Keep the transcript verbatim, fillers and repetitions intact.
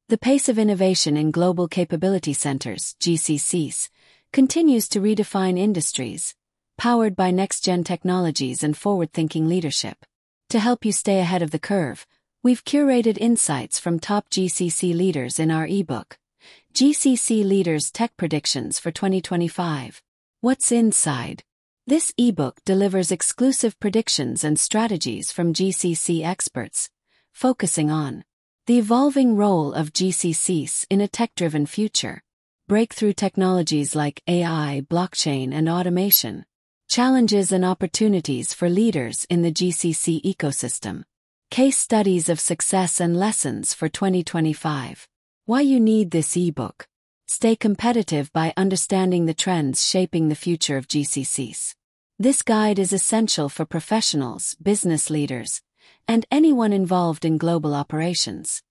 The pace of innovation in Global Capability Centers, G C Cs, continues to redefine industries, powered by next-gen technologies and forward-thinking leadership. To help you stay ahead of the curve, we've curated insights from top G C C leaders in our ebook, G C C Leaders Tech Predictions for twenty twenty-five. What's inside? This ebook delivers exclusive predictions and strategies from G C C experts, focusing on the evolving role of G C Cs in a tech-driven future, breakthrough technologies like A I, blockchain, and automation, challenges and opportunities for leaders in the G C C ecosystem, case studies of success and lessons for twenty twenty-five. Why you need this ebook. Stay competitive by understanding the trends shaping the future of G C Cs. This guide is essential for professionals, business leaders, and anyone involved in global operations.